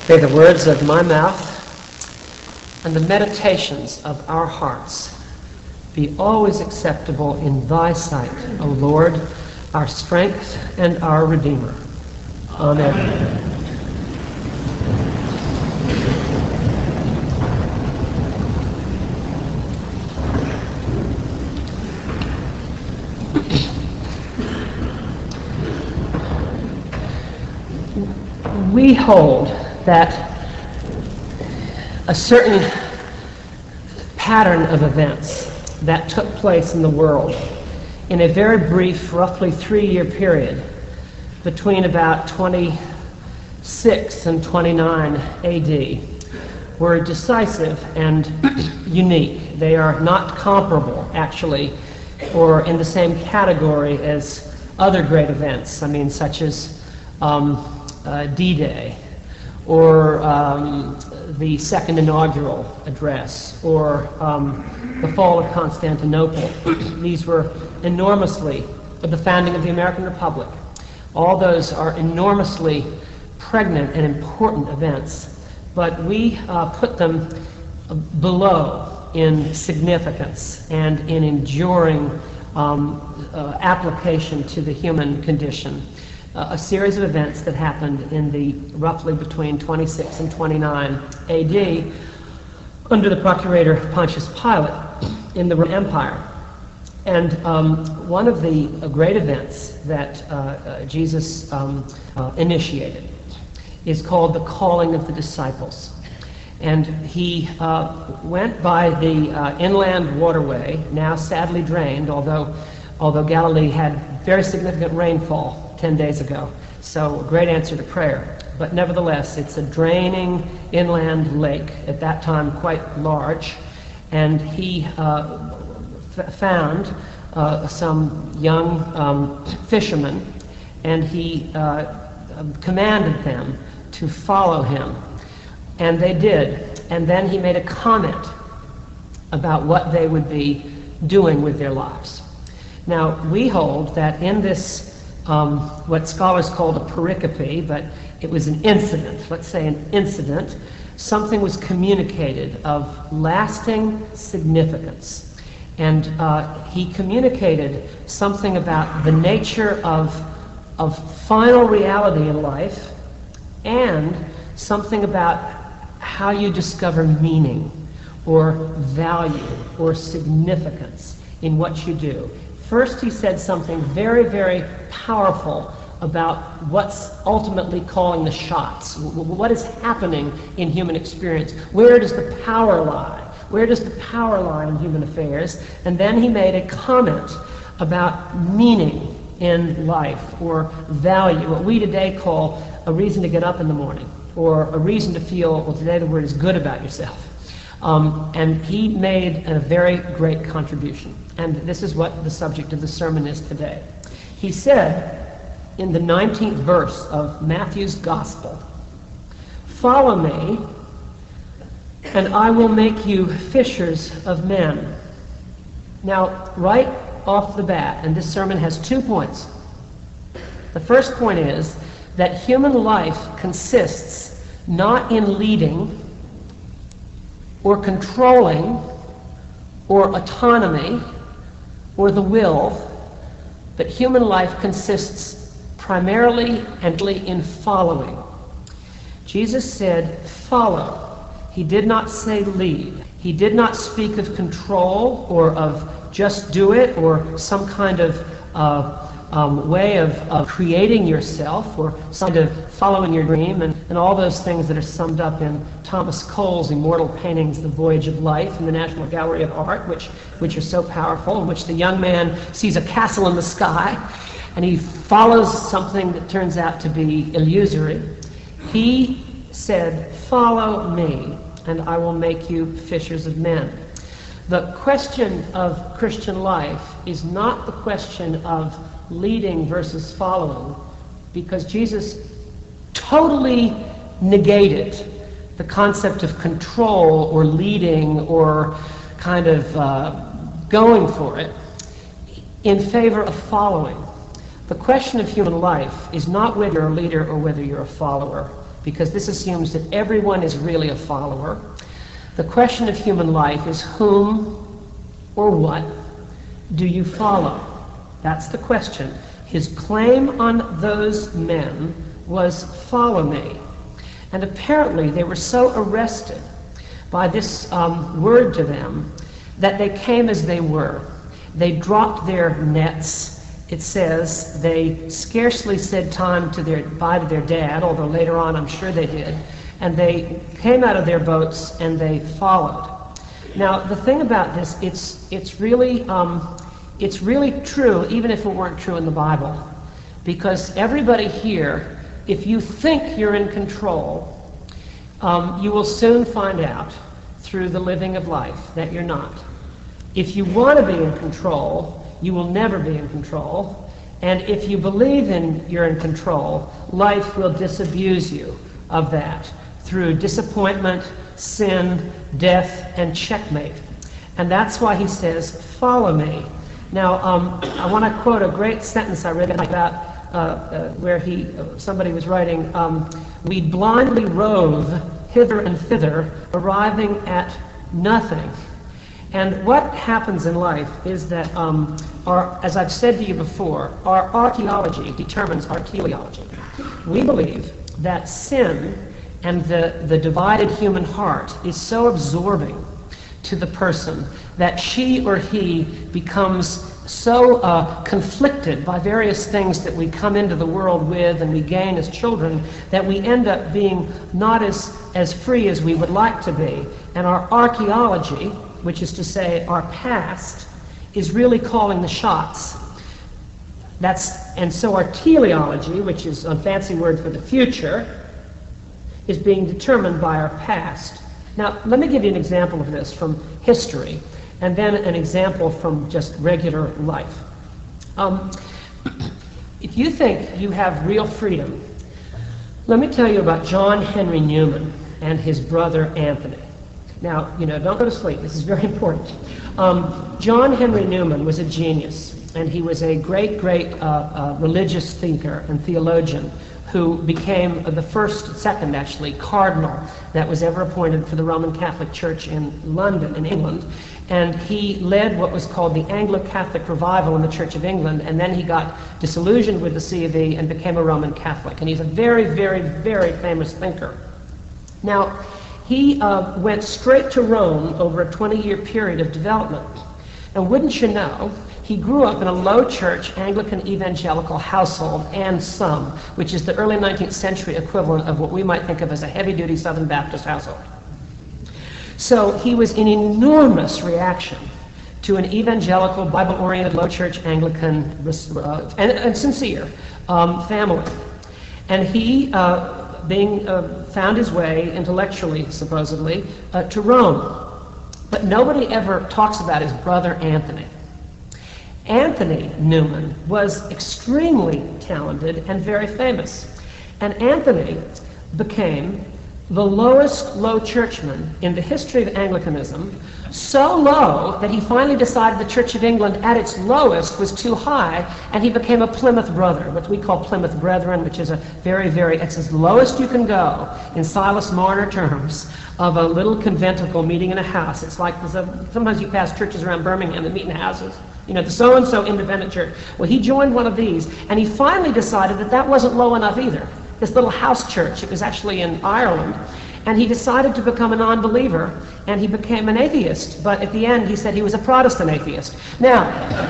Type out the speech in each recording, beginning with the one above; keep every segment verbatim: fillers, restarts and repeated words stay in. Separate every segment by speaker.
Speaker 1: May the words of my mouth and the meditations of our hearts be always acceptable in thy sight, O Lord, our strength and our Redeemer. Amen. We hold that a certain pattern of events that took place in the world in a very brief, roughly three-year period between about twenty-six and twenty-nine A D were decisive and unique. They are not comparable, actually, or in the same category as other great events, I mean, such as um, uh, D-Day, or um, the second inaugural address, or um, the fall of Constantinople. These were enormously, the founding of the American Republic. All those are enormously pregnant and important events, but we uh, put them below in significance and in enduring um, uh, application to the human condition. Uh, a series of events that happened in the roughly between twenty-six and twenty-nine A D under the Procurator Pontius Pilate in the Roman Empire. And um, one of the uh, great events that uh, uh, Jesus um, uh, initiated is called the calling of the disciples. And he uh, went by the uh, inland waterway, now sadly drained, although, although Galilee had very significant rainfall ten days ago, so a great answer to prayer. But nevertheless, it's a draining inland lake, at that time quite large, and he uh, f- found uh, some young um, fishermen, and he uh, commanded them to follow him. And they did, and then he made a comment about what they would be doing with their lives. Now, we hold that in this Um, what scholars called a pericope, but it was an incident, let's say an incident, something was communicated of lasting significance. And uh, he communicated something about the nature of, of final reality in life, and something about how you discover meaning or value or significance in what you do. First, he said something very, very powerful about what's ultimately calling the shots. What is happening in human experience? Where does the power lie? Where does the power lie in human affairs? And then he made a comment about meaning in life, or value, what we today call a reason to get up in the morning, or a reason to feel, well, today the word is good about yourself. Um, and he made a very great contribution. And this is what the subject of the sermon is today. He said in the nineteenth verse of Matthew's Gospel, "Follow me, and I will make you fishers of men." Now, right off the bat, and this sermon has two points. The first point is that human life consists not in leading or controlling or autonomy or the will, but human life consists primarily and in following. Jesus said, follow. He did not say lead. He did not speak of control or of just do it or some kind of uh, um, way of, of creating yourself or some kind of following your dream and, and all those things that are summed up in Thomas Cole's immortal paintings, The Voyage of Life, in the National Gallery of Art, which, which are so powerful, in which the young man sees a castle in the sky and he follows something that turns out to be illusory. He said, follow me, and I will make you fishers of men. The question of Christian life is not the question of leading versus following, because Jesus totally negated the concept of control or leading or kind of uh, going for it in favor of following. The question of human life is not whether you're a leader or whether you're a follower. because this assumes that everyone is really a follower. The question of human life is whom or what do you follow? That's the question. His claim on those men was, follow me. And apparently they were so arrested by this um, word to them that they came as they were. They dropped their nets. It says they scarcely said time to their bye to their dad, although later on I'm sure they did. And they came out of their boats and they followed. Now the thing about this, it's it's really um, it's really true, even if it weren't true in the Bible, because everybody here, if you think you're in control, um, you will soon find out through the living of life that you're not. If you want to be in control, you will never be in control. And if you believe in you're in control, life will disabuse you of that through disappointment, sin, death, and checkmate. And that's why he says, follow me. Now, um, I want to quote a great sentence I read about uh, uh, where he, uh, somebody was writing, um, we blindly rove hither and thither, arriving at nothing. And what happens in life is that, um, our, as I've said to you before, our archaeology determines our teleology. We believe that sin and the, the divided human heart is so absorbing to the person that she or he becomes so uh, conflicted by various things that we come into the world with and we gain as children that we end up being not as, as free as we would like to be. And our archaeology, which is to say our past, is really calling the shots. That's, and so our teleology, which is a fancy word for the future, is being determined by our past. Now, let me give you an example of this from history, and then an example from just regular life. Um, if you think you have real freedom, let me tell you about John Henry Newman and his brother Anthony. Now, you know, don't go to sleep. This is very important. Um, John Henry Newman was a genius, and he was a great, great uh, uh, religious thinker and theologian who became the first, second actually, cardinal that was ever appointed for the Roman Catholic Church in London, in England. And he led what was called the Anglo-Catholic revival in the Church of England, and then he got disillusioned with the C of E and became a Roman Catholic. And he's a very, very, very famous thinker. Now, he uh, went straight to Rome over a twenty-year period of development. And wouldn't you know, he grew up in a low-church Anglican evangelical household, and some, which is the early nineteenth century equivalent of what we might think of as a heavy-duty Southern Baptist household. So he was in enormous reaction to an evangelical, Bible-oriented, low-church Anglican, uh, and, and sincere um, family. And he, uh, being uh, found his way intellectually, supposedly, uh, to Rome. But nobody ever talks about his brother Anthony. Anthony Newman was extremely talented and very famous. And Anthony became the lowest low churchman in the history of Anglicanism, so low that he finally decided the Church of England at its lowest was too high, and he became a Plymouth Brother, what we call Plymouth Brethren, which is a very, very, it's as lowest you can go in Silas Marner terms of a little conventicle meeting in a house. It's like, sometimes you pass churches around Birmingham that meet in houses. You know, the so-and-so independent church. Well, he joined one of these, and he finally decided that that wasn't low enough either. This little house church, it was actually in Ireland, and he decided to become a non-believer, and he became an atheist, but at the end he said he was a Protestant atheist. Now,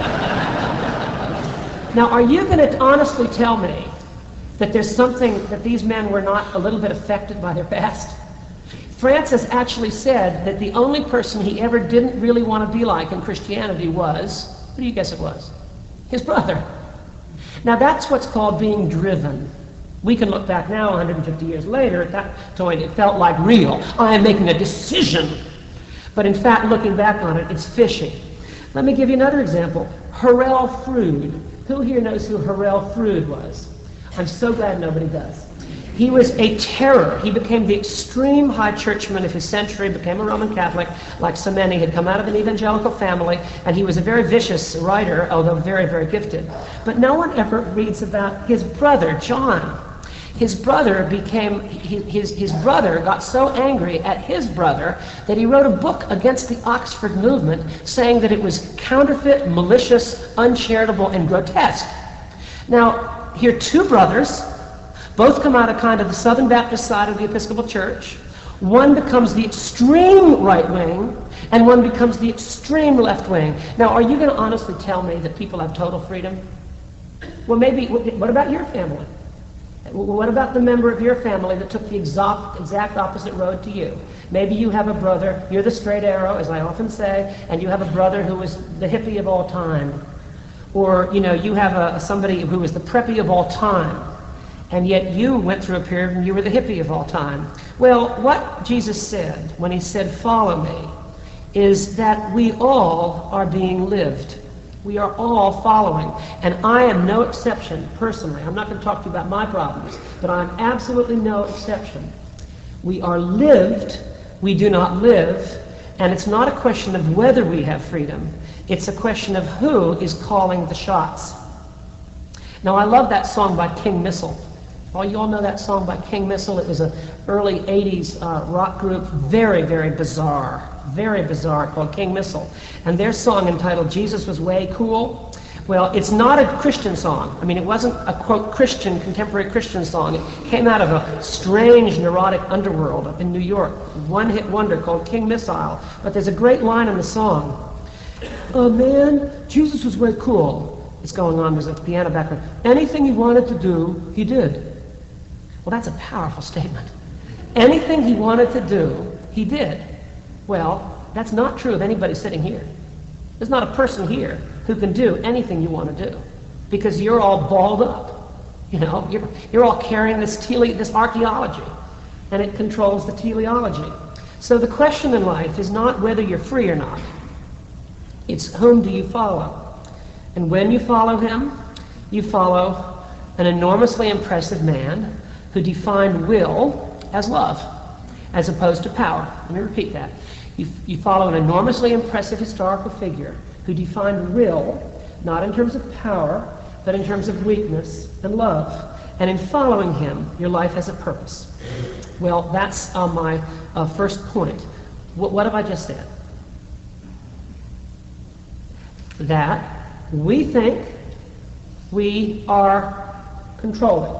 Speaker 1: now are you going to honestly tell me that there's something, that these men were not a little bit affected by their past? Francis actually said that the only person he ever didn't really want to be like in Christianity was, who do you guess it was? His brother. Now that's what's called being driven. We can look back now, one hundred fifty years later, at that point it felt like real. I am making a decision. But in fact, looking back on it, it's fishy. Let me give you another example. Hurrell Froude. Who here knows who Hurrell Froude was? I'm so glad nobody does. He was a terror. He became the extreme high churchman of his century, became a Roman Catholic, like so many, had come out of an evangelical family, and he was a very vicious writer, although very, very gifted. But no one ever reads about his brother, John. His brother became, his, his brother got so angry at his brother that he wrote a book against the Oxford movement saying that it was counterfeit, malicious, uncharitable, and grotesque. Now, here two brothers, both come out of kind of the Southern Baptist side of the Episcopal Church. One becomes the extreme right wing, and one becomes the extreme left wing. Now, are you going to honestly tell me that people have total freedom? Well, maybe, what about your family? What about the member of your family that took the exact, exact opposite road to you? Maybe you have a brother, you're the straight arrow, as I often say, and you have a brother who was the hippie of all time. Or, you know, you have a, somebody who was the preppy of all time, and yet you went through a period when you were the hippie of all time. Well, what Jesus said when he said, "Follow me," is that we all are being lived. We are all following. And I am no exception, personally. I'm not going to talk to you about my problems, but I'm absolutely no exception. We are lived, we do not live, and it's not a question of whether we have freedom. It's a question of who is calling the shots. Now, I love that song by King Missile. Well, you all know that song by King Missile. It was an early eighties uh, rock group, very, very bizarre, very bizarre, called King Missile. And their song entitled "Jesus Was Way Cool." Well, it's not a Christian song. I mean, it wasn't a, quote, Christian, contemporary Christian song. It came out of a strange, neurotic underworld up in New York, one-hit wonder called King Missile. But there's a great line in the song. "Oh man, Jesus was way cool." It's going on, there's a piano background. "Anything he wanted to do, he did." Well, that's a powerful statement. Anything he wanted to do, he did. Well, that's not true of anybody sitting here. There's not a person here who can do anything you want to do, because you're all balled up. You know, you're, you're all carrying this, tele, this archaeology, and it controls the teleology. So the question in life is not whether you're free or not. It's whom do you follow? And when you follow him, you follow an enormously impressive man who defined will as love, as opposed to power. Let me repeat that. You, you follow an enormously impressive historical figure who defined will, not in terms of power, but in terms of weakness and love. And in following him, your life has a purpose. Well, that's uh, my uh, first point. What, what have I just said? That we think we are controlling.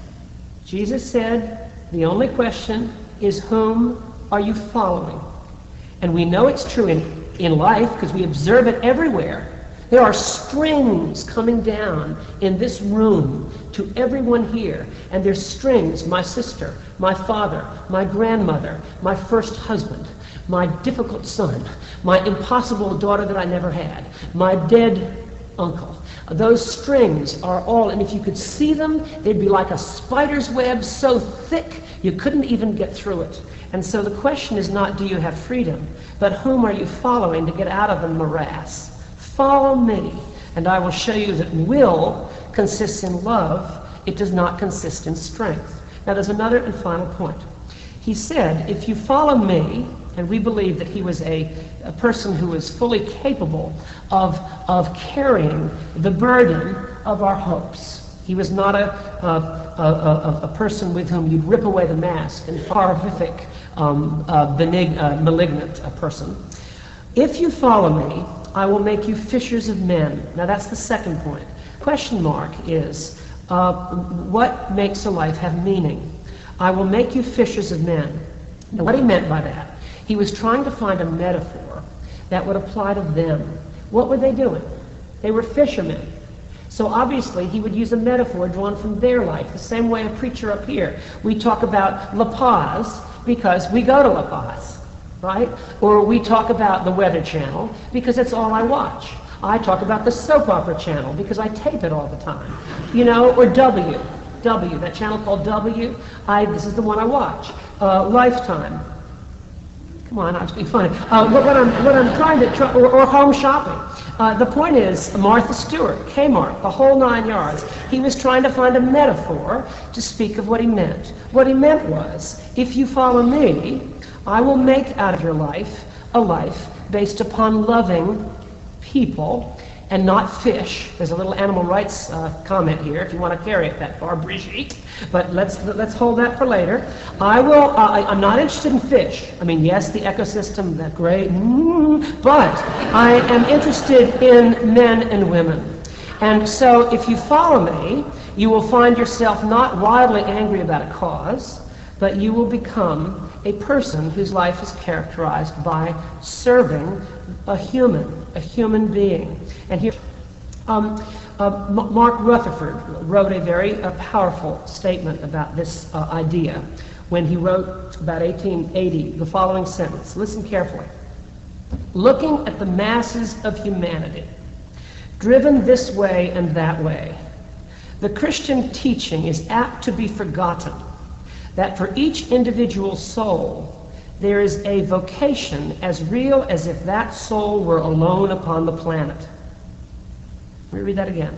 Speaker 1: Jesus said, the only question is, whom are you following? And we know it's true in, in life because we observe it everywhere. There are strings coming down in this room to everyone here. And there's strings, my sister, my father, my grandmother, my first husband, my difficult son, my impossible daughter that I never had, my dead uncle. Those strings are all, and if you could see them, they'd be like a spider's web so thick you couldn't even get through it. And so the question is not, do you have freedom, but whom are you following to get out of the morass? Follow me, and I will show you that will consists in love. It does not consist in strength. Now there's another and final point. He said, if you follow me, and we believe that he was a, a person who was fully capable of, of carrying the burden of our hopes. He was not a, a, a, a, a person with whom you'd rip away the mask and horrific, um, uh, benig- uh, malignant a person. If you follow me, I will make you fishers of men. Now that's the second point. Question mark is, uh, what makes a life have meaning? I will make you fishers of men. Now what he meant by that, he was trying to find a metaphor that would apply to them. What were they doing? They were fishermen. So obviously he would use a metaphor drawn from their life, the same way a preacher up here. We talk about La Paz because we go to La Paz, right? Or we talk about the Weather Channel because it's all I watch. I talk about the Soap Opera Channel because I tape it all the time. You know, or W. W, that channel called W. I, this is the one I watch. Uh, Lifetime. Come on, I was being funny. Uh, what, what, I'm, what I'm trying to, try, or, or home shopping. Uh, the point is, Martha Stewart, Kmart, the whole nine yards. He was trying to find a metaphor to speak of what he meant. What he meant was, if you follow me, I will make out of your life a life based upon loving people and not fish. There's a little animal rights uh, comment here if you want to carry it that far, Brigitte. But let's let's hold that for later. I will. Uh, I, I'm not interested in fish. I mean, yes, the ecosystem, that great, mm, but I am interested in men and women. And so, if you follow me, you will find yourself not wildly angry about a cause, but you will become a person whose life is characterized by serving a human, a human being. And here, um, uh, M- Mark Rutherford wrote a very uh, powerful statement about this uh, idea when he wrote about eighteen eighty the following sentence. Listen carefully. Looking at the masses of humanity, driven this way and that way, the Christian teaching is apt to be forgotten that for each individual soul there is a vocation as real as if that soul were alone upon the planet. Let me read that again.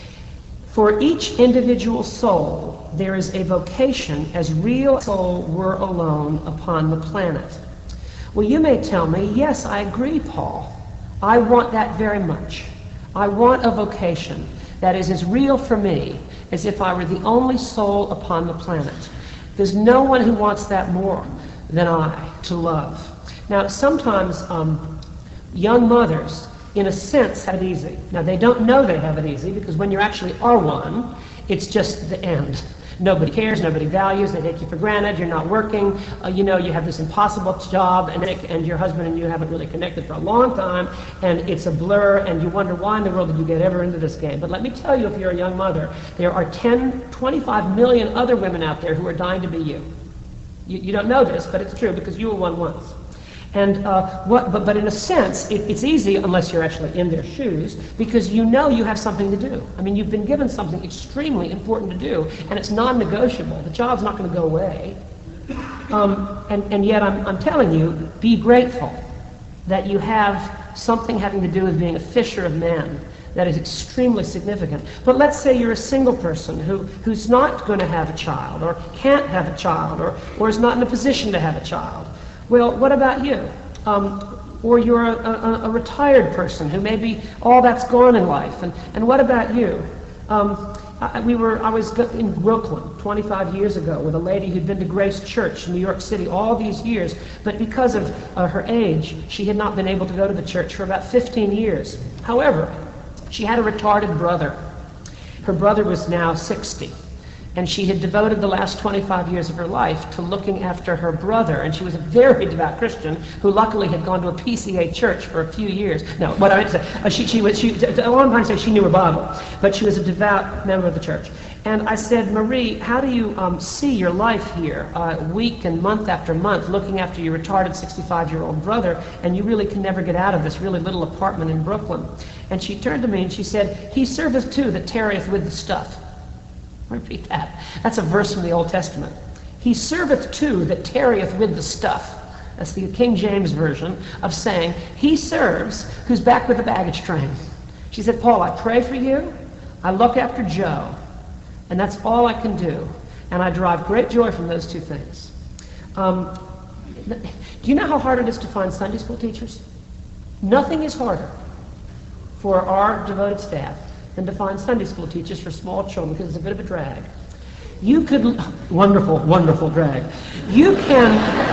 Speaker 1: For each individual soul there is a vocation as real as if the soul were alone upon the planet. Well, you may tell me, yes, I agree, Paul. I want that very much. I want a vocation that is as real for me as if I were the only soul upon the planet. There's no one who wants that more than I, to love. Now, sometimes um, young mothers, in a sense, have it easy. Now, they don't know they have it easy, because when you actually are one, it's just the end. Nobody cares, nobody values, they take you for granted, you're not working, uh, you know, you have this impossible job, and, and your husband and you haven't really connected for a long time, and it's a blur, and you wonder why in the world did you get ever into this game. But let me tell you, if you're a young mother, there are ten, twenty-five million other women out there who are dying to be you. You, you don't know this, but it's true, because you were one once. And uh, what, but, but in a sense, it, it's easy unless you're actually in their shoes, because you know you have something to do. I mean, you've been given something extremely important to do, and it's non-negotiable. The job's not going to go away. Um, and, and yet I'm, I'm telling you, be grateful that you have something having to do with being a fisher of men that is extremely significant. But let's say you're a single person who, who's not going to have a child, or can't have a child, or, or is not in a position to have a child. Well, what about you? Um, or you're a, a, a retired person who maybe all that's gone in life. And, and what about you? Um, I, we were, I was in Brooklyn twenty-five years ago with a lady who'd been to Grace Church in New York City all these years, but because of uh, her age, she had not been able to go to the church for about fifteen years. However, she had a retarded brother. Her brother was now sixty. And she had devoted the last twenty-five years of her life to looking after her brother. And she was a very devout Christian who luckily had gone to a P C A church for a few years. No, what I meant to say, uh, she, she was, she, a long time ago, she knew her Bible, but she was a devout member of the church. And I said, Marie, how do you um, see your life here, uh, week and month after month, looking after your retarded sixty-five-year-old brother, and you really can never get out of this really little apartment in Brooklyn? And she turned to me and she said, he serveth too that tarrieth with the stuff. Repeat that. That's a verse from the Old Testament. He serveth too that tarrieth with the stuff. That's the King James version of saying, he serves who's back with the baggage train. She said, Paul, I pray for you, I look after Joe, and that's all I can do. And I derive great joy from those two things. Um, do you know how hard it is to find Sunday school teachers? Nothing is harder for our devoted staff than to find Sunday school teachers for small children, because it's a bit of a drag. You could, wonderful, wonderful drag. You can,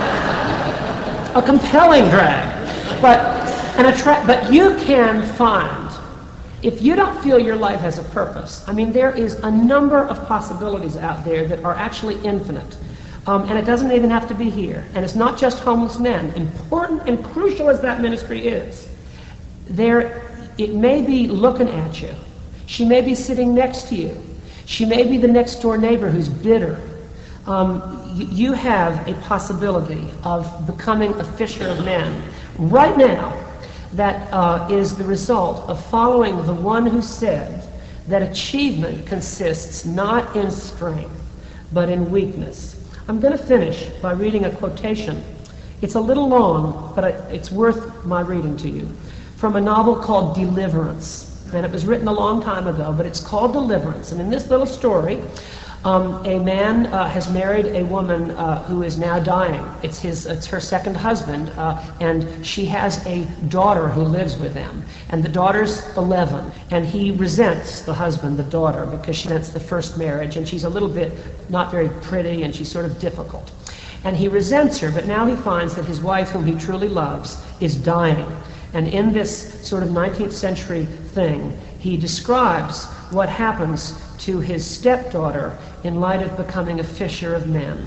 Speaker 1: a compelling drag, but, an attra- but you can find, if you don't feel your life has a purpose, I mean, there is a number of possibilities out there that are actually infinite. Um, and it doesn't even have to be here. And it's not just homeless men. Important and crucial as that ministry is, there, it may be looking at you. She may be sitting next to you. She may be the next door neighbor who's bitter. Um, you, you have a possibility of becoming a fisher of men right now that uh, is the result of following the one who said that achievement consists not in strength, but in weakness. I'm going to finish by reading a quotation. It's a little long, but it's worth my reading to you, from a novel called Deliverance. And it was written a long time ago, but it's called Deliverance. And in this little story, Um, a man uh, has married a woman uh, who is now dying. It's, his, it's her second husband, uh, and she has a daughter who lives with them. And the daughter's eleven, and he resents the husband, the daughter, because she resents the first marriage, and she's a little bit not very pretty, and she's sort of difficult. And he resents her, but now he finds that his wife, whom he truly loves, is dying. And in this sort of nineteenth century thing, he describes what happens to his stepdaughter in light of becoming a fisher of men.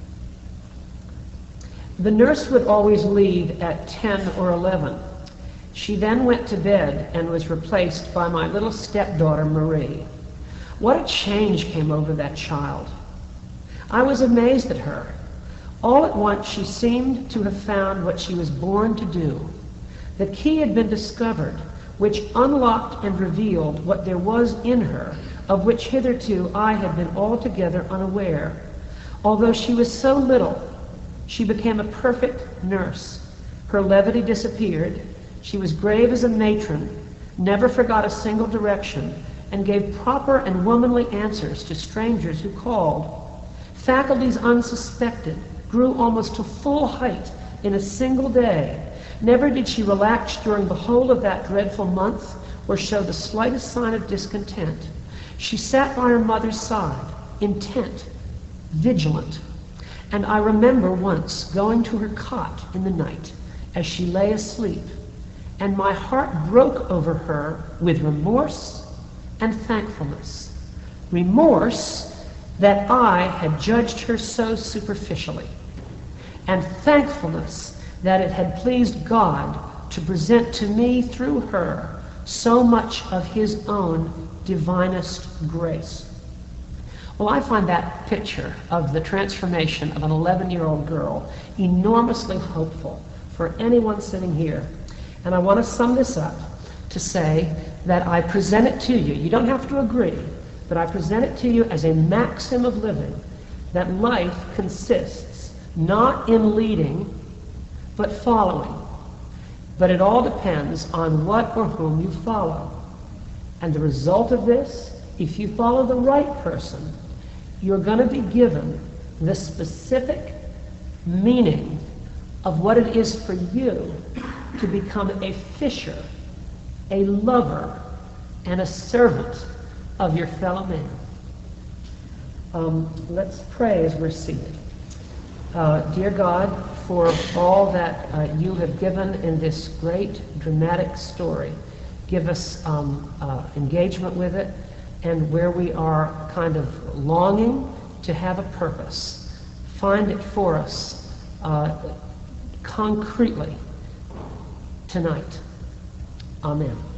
Speaker 1: The nurse would always leave at ten or eleven. She then went to bed and was replaced by my little stepdaughter, Marie. What a change came over that child. I was amazed at her. All at once, she seemed to have found what she was born to do. The key had been discovered, which unlocked and revealed what there was in her, of which hitherto I had been altogether unaware. Although she was so little, she became a perfect nurse. Her levity disappeared. She was grave as a matron, never forgot a single direction, and gave proper and womanly answers to strangers who called. Faculties unsuspected grew almost to full height in a single day. Never did she relax during the whole of that dreadful month or show the slightest sign of discontent. She sat by her mother's side, intent, vigilant. And I remember once going to her cot in the night as she lay asleep, and my heart broke over her with remorse and thankfulness. Remorse that I had judged her so superficially, and thankfulness that it had pleased God to present to me through her so much of his own divinest grace. Well, I find that picture of the transformation of an eleven-year-old girl enormously hopeful for anyone sitting here. And I want to sum this up to say that I present it to you. You don't have to agree, but I present it to you as a maxim of living, that life consists not in leading, but following. But it all depends on what or whom you follow. And the result of this, if you follow the right person, you're going to be given the specific meaning of what it is for you to become a fisher, a lover, and a servant of your fellow man. Um, let's pray as we're seated. Uh, dear God, for all that uh, you have given in this great dramatic story, give us um, uh, engagement with it, and where we are kind of longing to have a purpose, find it for us uh, concretely tonight. Amen.